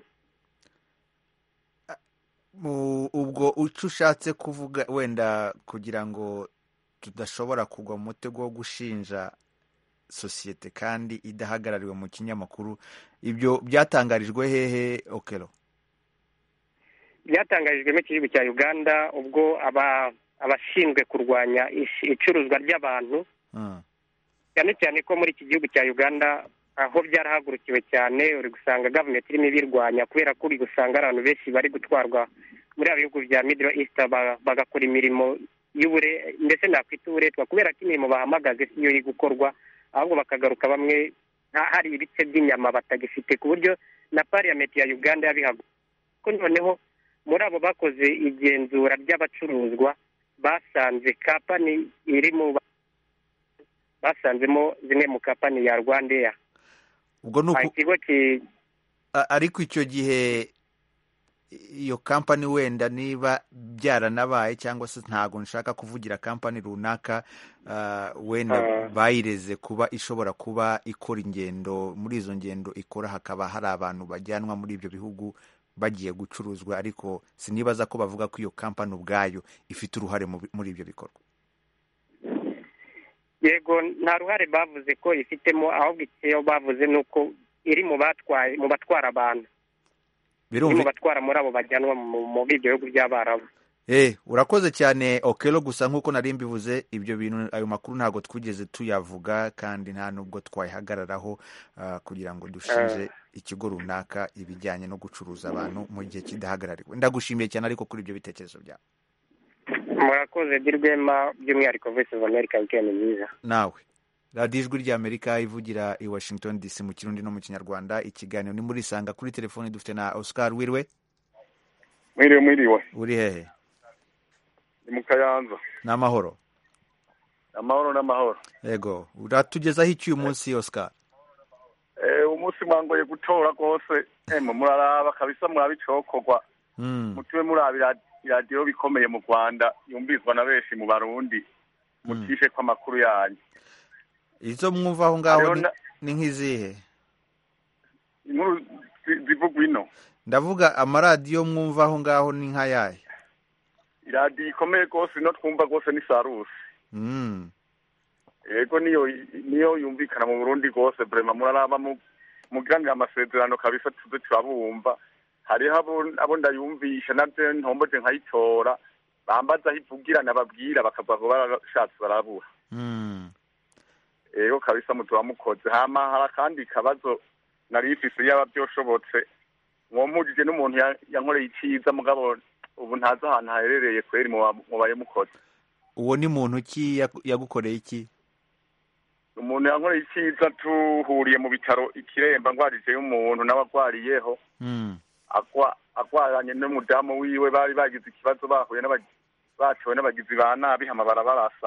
Ubwo uco ushatse kuvuga, wenda kugira ngo tudashobora kugwa mu mutego wo gushinja sosiyete kandi idahagarariwe mu kinyamakuru, ibyo byatangarijwe hehe Okello? Byatangarijwe mu gihugu cya Uganda, ubwo abashinzwe kurwanya icuruzwa ry'abantu, cyane cyane ko muri iki gihugu cya Uganda aho byarahagurukiwe cyane, uri gusanga government irimo ibirwanya, kubera ko uri gusanga abantu benshi bari gutwarwa muri ibihugu bya Middle East bagakora imirimo ndetse nakwita uburetwa, kubera ko imirimo bahamagaze siyo iri gukorwa, ahubwo bakagaruka bamwe hari ibice by'inyama batagifite, ku buryo na parliament ya Uganda yabihagurukiye ko noneho muri abo bakoze igenzura ry'abacuruzwa basanze kampani basanzemo zimwe mu kampani ya Rwanda Air. Ubwo nuko ariko icyo gihe iyo kampani wenda niba byaranabaye, cyangwa se ntago nshaka kuvugira kampani runaka, wenda bayireze kuba ishobora kuba ikora ingendo, muri izo ngendo ikora hakaba hari abantu bajyanwa muri ibyo bihugu bagiye gucuruzwa, ariko sinibaza ko bavuga ko iyo kampani ubwayo ifite uruhare muri ibyo bikorwa. Yego, nta ruhare bavuze ko ifitemo, ahubwo icyo bavuze ni uko iri mu batwara abantu, mu batwara muri abo bajyanwa mu ibyo bihugu by'Abarabu. Urakoze cyane Okello. Gusa nk'uko nari mbivuze, ibyo bintu, ayo makuru ntabwo twigeze tuyavuga, kandi nta nubwo twayihagararaho kugira ngo dushinje ikigo runaka ibijyanye no gucuruza abantu mu gihe kidahagarariwe. Ndagushimiye cyane ariko kuri ibyo bitekerezo byawe. Murakoze Dirwema, by'umwihariko Voice of America. Weekend nziza nawe. Radiyo Ijwi ry'Amerika ivugira i Washington DC mu Kirundi no mu Kinyarwanda. Ikiganiro ni muri Sanga. Kuri telefoni dufite na Oscar. Wirwe. Mwiriwe. Uri hehe? Ni mu Kayanza. N'amahoro. N'amahoro. Yego, uratugezaho iki uyu munsi Oscar? Umunsi mwangoye gutora rwose, muraraba kabisa, murabicokorwa, mutube murabira iradiyo bikomeye mu Rwanda, yumvizwa na benshi mu Barundi, mutishe kwa makuru yanyu. Izo mwumva aho ngaho ni nk'izihe? Inkuru zivugwa ino. Ndavuga amaradiyo mwumva aho ngaho ni nk'ayahe? Iradiyo ikomeye rwose ino twumva rwose ni Sarusi. Yego, niyo yumvikana mu Burundi rwose. Vraiment muraraba mugiranira amasezerano kabisa, tuze turabumva. Hariho abo ndayumvisha navyo ntomboje nkayitora, bambaza aho ivugira nababwira bakavuga ko barashatse barabura. Yego kabisa, mutuba mukoze. Hama hari akandi kabazo nari ifise, yaba byoshobotse mwomujije n'umuntu yankoreye iciza, mugabo ubu ntazi ahantu haherereye kweri, mubaye mukoze. Uwo ni muntu ki yagukoreye iki? Umuntu yankoreye iciza, tuhuriye mu bitaro Ikiremba, ngwarijeyo umuntu n'abagwariyeho, agwaranye n'umudamu wiwe, bari bagize ikibazo, bahuye batewe n'abagizi ba nabi, hama barabarasa.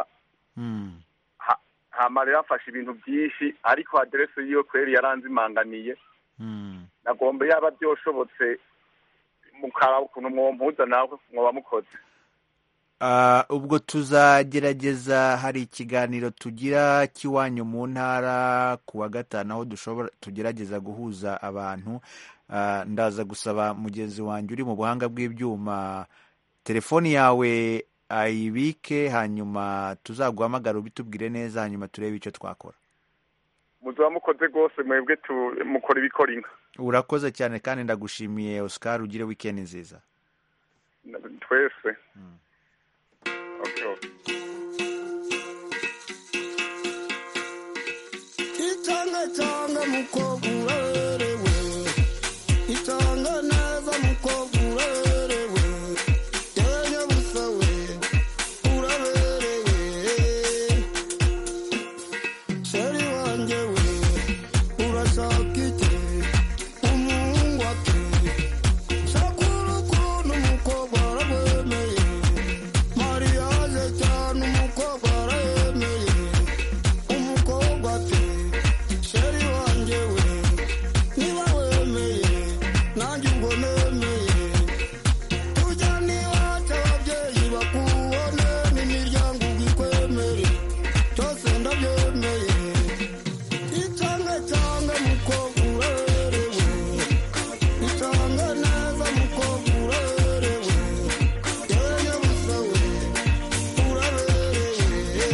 Hama rero afashe ibintu byinshi, ariko aderese yiwe kweri yaranzimanganiye. Nagombe yaba byoshobotse mukara ukuntu mwompuza nawe mwoba mukoze. Ubwo tuzagerageza, hari ikiganiro tugira kiwanyu mu ntara kuwa gatanu aho tugerageza guhuza abantu. Ndaza gusaba mugenzi wanjye uri mu buhanga bw'ibyuma telefoni yawe ayibike, hanyuma tuzaguhamagara ubitubwire neza, hanyuma turebe icyo twakora. Muzoba mukoze rwose mwebwe mukora ibikora inka. Urakoze cyane kandi ndagushimiye Oscar, ugire weekend nziza. Twese. Okay. Itanga mukobwa urerewe, itanga neza mukobwa urerewe, yenya busawe uraberewe, sheri wanjye we urashaka iki umuhungu ati shakura ukuntu umukobwa arabemeye, mariage cyane umukobwa aremeye, umukobwa ati sheri wanjye we niba wemeye nanjye ubwo nemeye, tujyane iwacu ababyeyi bakubone n'imiryango ikwemere, byose ndabyemeye. Itanga mukobwa urerewe, itanga neza mukobwa urerewe, yenya busawe uraberewe,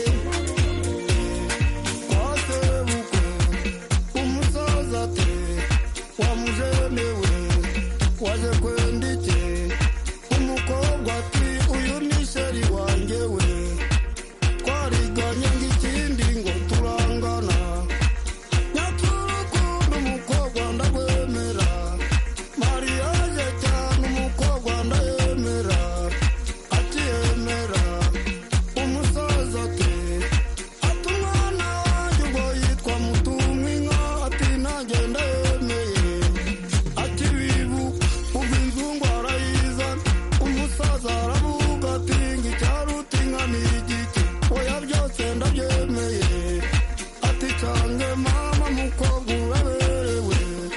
wasebukwe umusaza ati wamujenewe waje kwenda iki, umukobwa ati uyu ni sheri wanjye we, twariganye ng'ikindi ngo turangana, nyaturukundo umukobwa ndagwemera, mariage cyane umukobwa ndayemera, ati yemera, umusaza ati umwana wanjye ubwo yitwa Mutumwinka, ati nanjye ndayemeye, ati bibu ubwo inzungu arayizana, umusaza aravuga ati ng'icyaruta inka ni igiki, oya byose ndabyemeye, ati cange mama mukobwa uraberewe,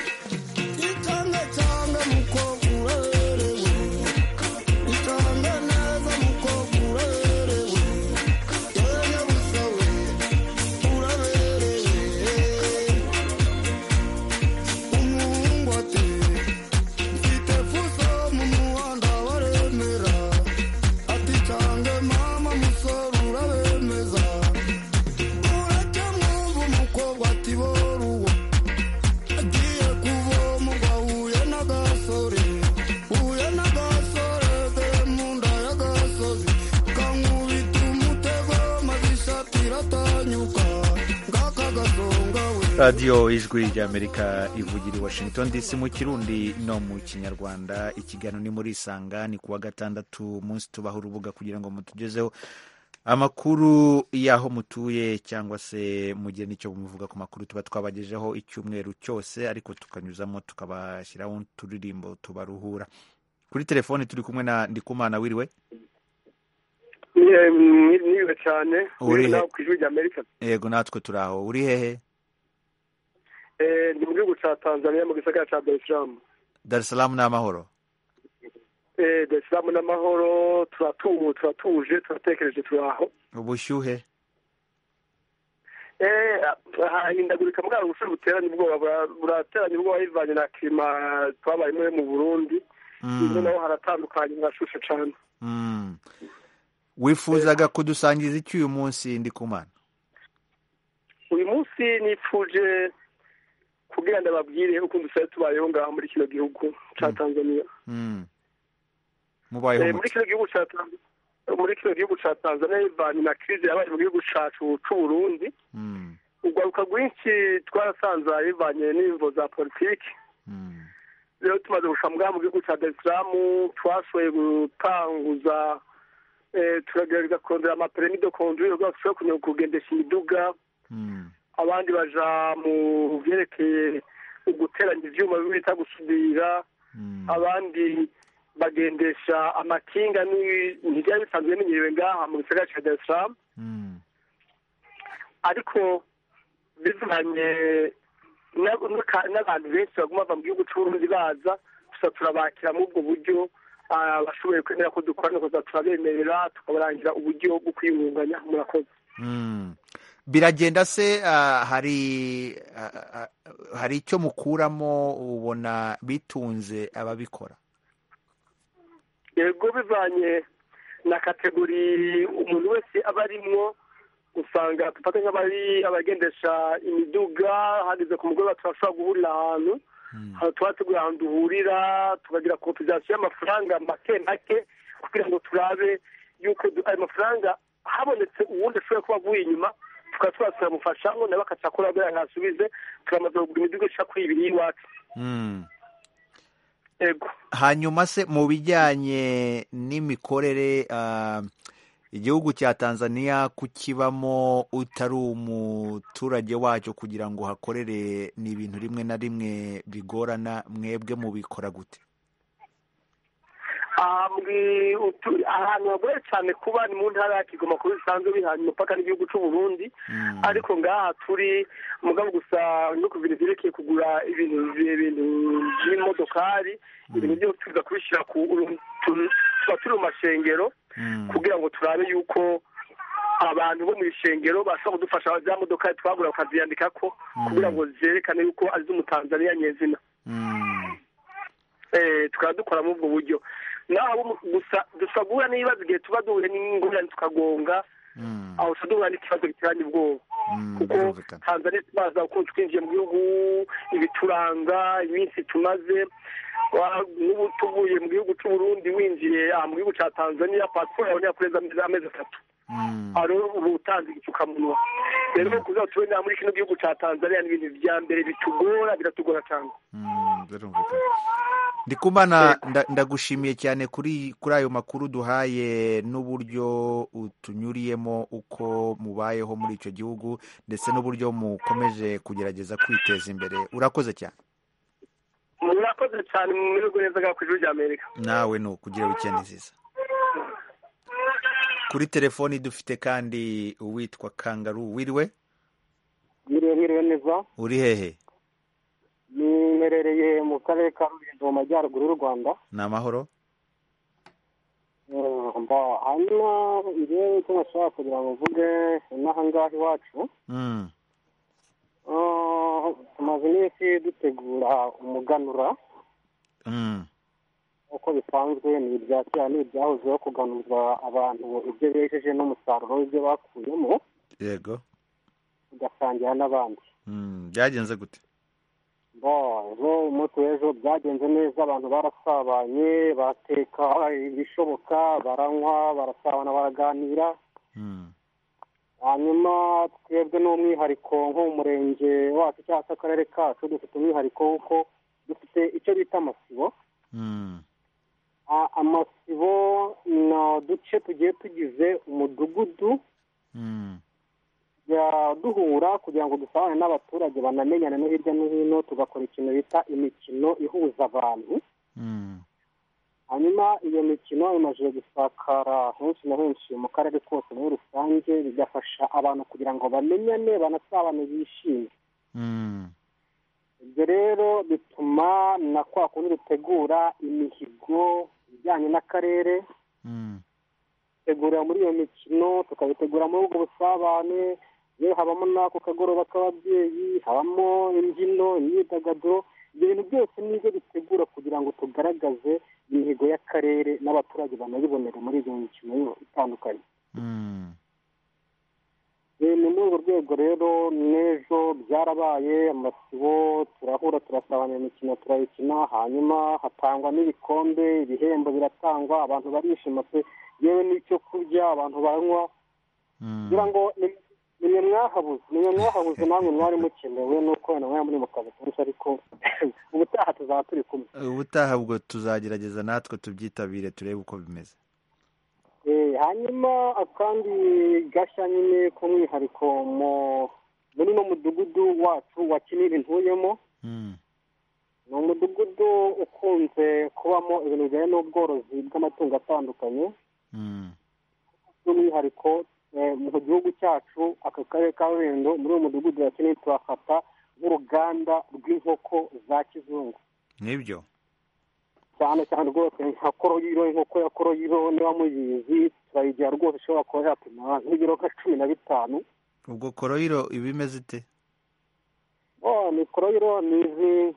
itanga mukobwa uraberewe, itanga neza mukobwa uraberewe, yenya busawe uraberewe, umuhungu ati mfite fuso mu muhanda baremera, ati cange mama musore urabemeza, ureke mwumva umukobwa ati boruwo agiye kuvoma ugahuye n'agasore, uhuye n'agasore dore mu nda y'agasozi, kankubita umutego maze ishati iratanyuka, ngaka gasonga we. radiyo ijwi ry'Amerika ivugira i Washington DC mu Kirundi no mu Kinyarwanda. Ikiganiro ni muri Isanga, ni kuwa gatandatu umunsi tubaho urubuga kugira ngo mutugezeho amakuru y'aho mutuye cyangwa se mugire n'icyo muvuga ku makuru tuba twabagejeho icyumweru cyose, ariko tukanyuzamo tukabashyiraho uturirimbo tubaruhura. Kuri telefoni turi kumwe na Ndikumana. Wiriwe? Niwe cyane Uri he? ku ijwi ry'Amerika. Yego, natwe turaho. Uri hehe? Ndi mu gihugu cya Tanzania mu gisagara cya Dar es Salaam. Dar es Salaam ni amahoro? Dar es Salaam n'amahoro, turatuje turatekereje turaho. Ubushyuhe? Hahindagurika mbwa ubusore buteranye ubwoba, burateranye ubwoba bivanye na klima twabayemo mu Burundi. Ino naho haratandukanye, hashushe cyane. Wifuzaga kudusangiza iki uyu munsi Ndikumana? Uyu munsi nifuje kugira ndababwire uko dusaye tubayeho ngaho muri kino gihugu cya Tanzania. Mubayeho muri kino gihugu cya Tanzania ivanye na crise yabaye mu gihugu cyacu cy'u Burundi. Urwaruka rwinshi twarasanze ivanye n'imvo za politiki. Rero tumaze gushambwa mu gihugu cya Dar es Salaam, twashoboye gutanguza turagerageza kurondera amaperimi de conduire rwose dushobora kugendesha imiduga. Abandi baja mu byerekeye uguteranya ivyuma bita gusudira, abandi bagendesha amakinga ntibyari bisanzwe bimenyerewe ngaha mu gisagara cya Dar es Salaam. Ariko bivanye n'abantu benshi baguma bava mu gihugu cy'Uburundi baza, gusa turabakira muri ubwo buryo bashoboye kwemera ko dukorana kuza turabemerera tukabarangira uburyo bwo kwiyungunganya. Murakoze. Biragenda se hari icyo mukuramo ubona bitunze ababikora? Yego, bivanye na kategori umuntu wese aba arimwo, usanga dufata nk'abari abagendesha imiduga, hageze ku mugoroba turashobora guhurira ahantu tuba tuguye ahantu duhurira, tukagira kopizasiyo y'amafaranga make make kugira ngo turabe yuko ayo mafaranga habonetse uwundi ashobora kuba avuye inyuma tukaba turamufashamo nawe akacakora kugira ngo asubize, turamaze kugura imiduga ishaka kuri ibiri y'iwacu. Hanyuma se mu bijyanye n'imikorere igihugu cya Tanzania kukibamo utari umuturage wacyo kugira ngo hakorere ni ibintu rimwe na rimwe bigorana, mwebwe mubikora gute? Ahantu hagoye cyane kuba ni mu ntara ya Kigoma kuko bisanzwe bihana umupaka n'igihugu cy'u Burundi, ariko ngaha turi mugabo gusa no ku bintu byerekeye kugura ibintu by'imodokari, ibintu byo tuza kubishyira tuba turi mu mashengero kugira ngo turabe yuko abantu bo mu ishengero bashobora kudufasha za modokari twagura bakaziyandikako kugira ngo zerekane yuko ari iz'umutanzaniya nyezina. Tukaba dukora muri ubwo buryo. Naho gusa dusabura niba igihe tuba duhuye n'ingorane tukagonga, aho tuduhura n'ikibazo giteranye ubwoba kuko Tanzania tubaza uko twinjiye mu gihugu, ibituranga, iminsi tumaze. N'ubu tuvuye mu gihugu cy'u Burundi winjiye mu gihugu cya Tanzania, pasiporo yawe ntiyakureza amezi 3. Aro ubu utanze igifukamunwa. Rero kuza tubona muri kino gihugu cya Tanzania ni ibintu bya mbere biratugora cyane. Ndikumana, ndagushimiye cyane kuri ayo makuru duhaye n'uburyo utunyuriyemo uko mubayeho muri icyo gihugu ndetse n'uburyo mukomeje kugerageza kwiteza imbere. Urakoze cyane. Murakoze cyane, mumererwe neza ku ijuru rya Amerika. Nawe ni ukugira weekend nziza. Kuri telefoni dufite kandi uwitwa Kangaru. Wiriwe? Wiriwe neza. Uri hehe? Nimerereye mu karere ka Rulindo mu majyaruguru y'u Rwanda. Ni amahoro? Hanyuma njyewe icyo nashaka kugira ngo mvuge n'aha ngaha iwacu, tumaze iminsi dutegura umuganura. Uko bisanzwe ni ibya kera ni ibyahozeho kuganuza abantu ibyo bejeje n'umusaruro w'ibyo bakuyemo. Yego. Ugasangira n'abandi. Byagenze gute? Ejo umunsi w'ejo byagenze neza, abantu barasabanye, bateka ibishoboka, baranywa, barasabana, baraganira. Hanyuma twebwe n'umwihariko nko mu murenge wacu cyangwa se akarere kacu dufite umwihariko w'uko dufite icyo bita amasibo. Amasibo ni uduce tugiye tugize umudugudu, duhura kugira ngo dusabane n'abaturage banamenyane no hirya no hino, tugakora ikintu bita imikino ihuza abantu. Hanyuma iyo mikino imaze gusakara henshi na henshi mu karere kose muri rusange, bigafasha abantu kugira ngo bamenyane, banasabane, bishime. Ibyo rero bituma na kwa kundi dutegura imihigo ijyanye n'akarere, tegura muri iyo mikino, tukabitegura muri ubwo busabane. Yewe habamo n'ako kagoroba k'ababyeyi, habamo imbyino, imyidagaduro. Ibyo bintu byose nibyo bitegura kugira ngo tugaragaze imihigo y'akarere n'abaturage banabibonere muri iyo mikino itandukanye. Ni muri urwo rwego rero n'ejo byarabaye amasibo, turahura turasabana imikino turayikina, hanyuma hatangwa n'ibikombe, ibihembo biratangwa, abantu barishima pe, yewe n'icyo kurya abantu banywa. kugira ngo nimwe mwahabuze namwe mwari mukenewe nuko wenda mwari muri mu kazi kenshi, ariko ubutaha tuzaba turi kumwe. Ubutaha ubwo tuzagerageza natwe tubyitabire turebe uko bimeze. Hanyuma akandi gashya nyine k'umwihariko muri no mudugudu wacu wa Kinini ntuyemo, ni umudugudu ukunze kubamo ibintu bijyanye n'ubworozi bw'amatungo atandukanye. By'umwihariko mu gihugu cyacu aka karere ka Rulindo, muri uwo mudugudu wa Kinini tuhafata nk'uruganda rw'inkoko za kizungu. Nibyo cyane cyane rwose nka koroyiro, inkoko ya koroyiro niba muyizi turayigira rwose, ishobora kuba yapima nk'ibiro nka 15. ubwo koroyiro iba imeze ite? Ni koroyiro ni izi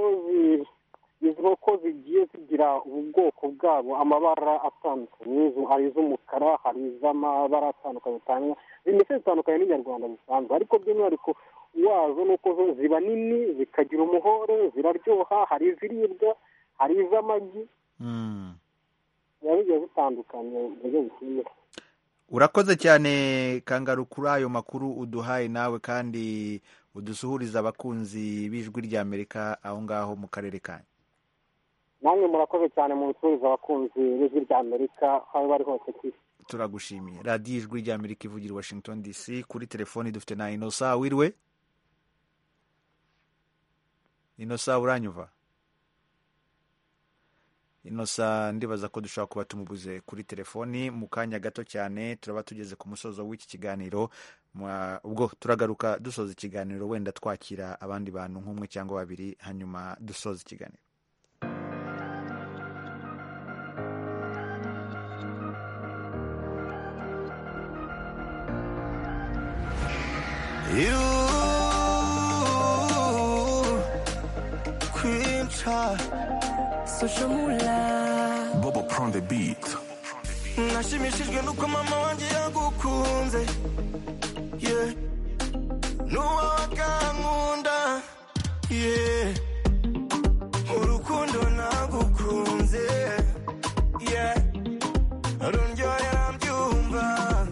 nkoko zigiye zigira ubwoko bwabo, amabara atandukanye, hari iz'umukara, hari iz'amabara atandukanye, zimeze zitandukanye n'inyarwanda bisanzwe, ariko by'umwihariko wazo ni uko zo ziba nini, zikagira umuhore, ziraryoha, hari iziribwa, hari iz'amagi, biba bigiye bitandukanye mu buryo bugiye. Urakoze cyane Kangaru kuri ayo makuru uduhaye nawe, kandi udusuhuriza abakunzi b'ijwi ry'Amerika aho ngaho mu karere kanyu. Namwe murakoze cyane mu gusuhuriza abakunzi b'ijwi ry'Amerika aho bari hose ku isi. Turagushimiye. Radiyo ijwi ry'Amerika ivugira Washington DC. Kuri telefoni dufite na Inosa. Wiriwe Inosa, uranyumva? Inosa ndibaza ko dushobora kuba tumubuze kuri telefoni. Mu kanya gato cyane turaba tugeze ku musozo w'iki kiganiro, ubwo turagaruka dusoza ikiganiro, wenda twakira abandi bantu nk'umwe cyangwa babiri, hanyuma dusoza ikiganiro. Social Mula Bobo prend the beat. Nashimishijwe nuko mama wanjye yagukunze, yeah, nuwakankunda, yeah, urukundo nagukunze, yeah, rundyohera mbyumva,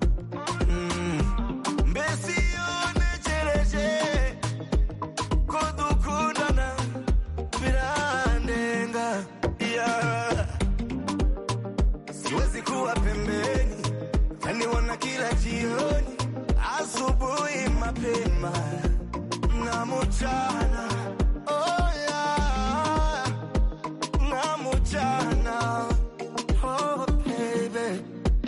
mbese iyo ntegereje ko dukundana birandenga, yeah, siwezi kuwa pembeni, naniona kila jioni, asubuhi mapema na mchana, oh yeah, na mchana, oh baby,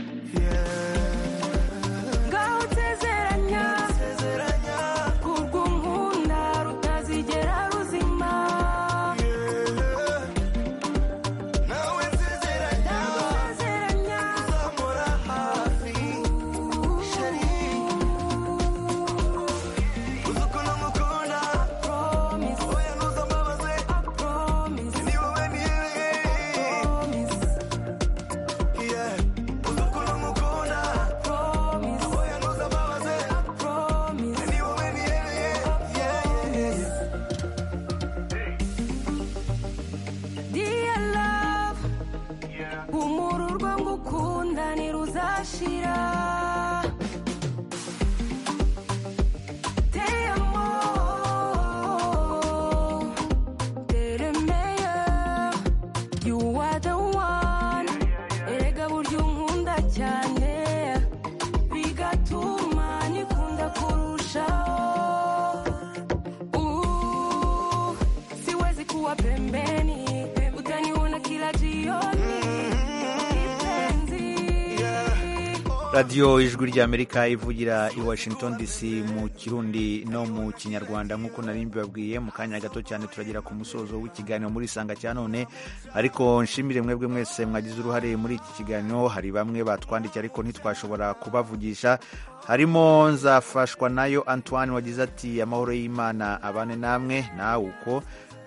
radiyo ijwi ry'Amerika ivugira i Washington DC mu Kirundi no mu Kinyarwanda. nk'uko nari mbibabwiye, mu kanya gato cyane turagera ku musozo w'ikiganiro muri Sanga cya none, ariko nshimire mwebwe mwese mwagize uruhare muri iki kiganiro. Hari bamwe batwandikiye ariko ntitwashobora kubavugisha, harimo Nzafashwa nayo Antoine wagize ati amahoro y'Imana abane namwe, nawe uko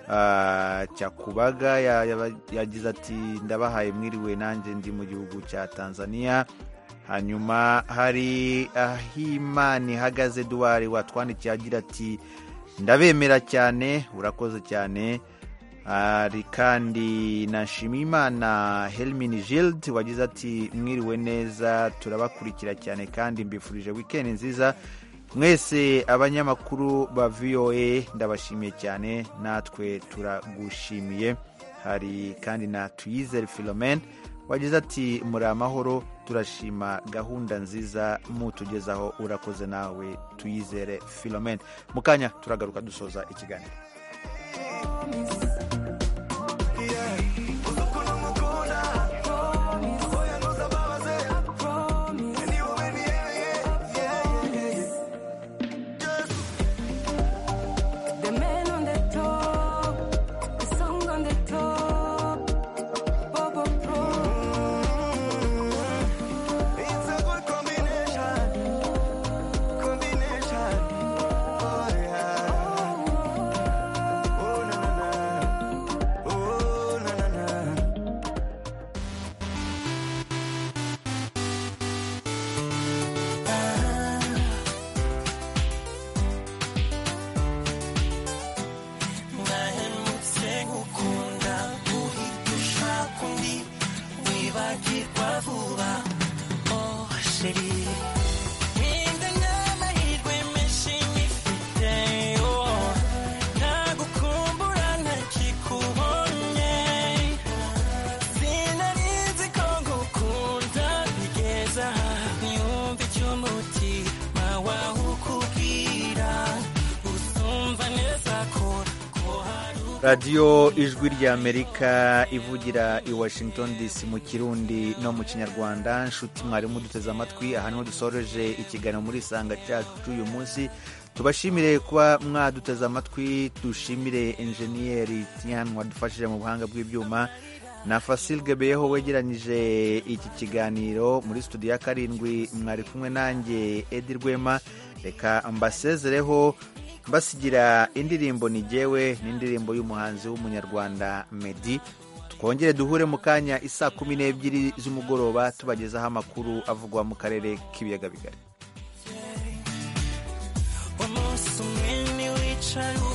Cyakubaga yagize ati ndabahaye mwiriwe, nanjye ndi mu gihugu cya Tanzania. Hanyuma hari Ahimani Hagaze Duwari watwandikiye agira ati ndabemera cyane, urakoze cyane. Hari kandi na Shimimana Helmini Gild wagize ati mwiriwe neza, turabakurikira cyane kandi mbifurije weekend nziza mwese abanyamakuru ba VOA, ndabashimiye cyane, natwe turagushimiye. Hari kandi na Tuyizere Philomene wagize ati muri amahoro, turashima gahunda nziza mutugezaho, urakoze nawe Tuyizere Philomene. Mukanya turagaruka dusoza ikiganiro. The man on the top, the song on the top. radiyo ijwi ry'Amerika ivugira i Washington DC mu Kirundi no mu Kinyarwanda. Nshuti mwarimu duteze amatwi, aha niho dusoreje ikiganiro muri Isanga cyacu uyu munsi. Tubashimire kuba mwaduteze amatwi, dushimire enjeniyeri Tian wadufashije mu buhanga bw'ibyuma na Fasil Gebeyeho wegeranyije iki kiganiro. Muri studio ya karindwi mwari kumwe nanjye Edi Rwema. Reka mbasezereho basigira indirimbo ni jyewe, n'indirimbo y'umuhanzi w'umunyarwanda Meddy. Twongere duhure mu kanya isa 12 z'umugoroba tubagezaho amakuru avugwa mu karere k'ibiyaga bigari. Umunsi umwe wicaye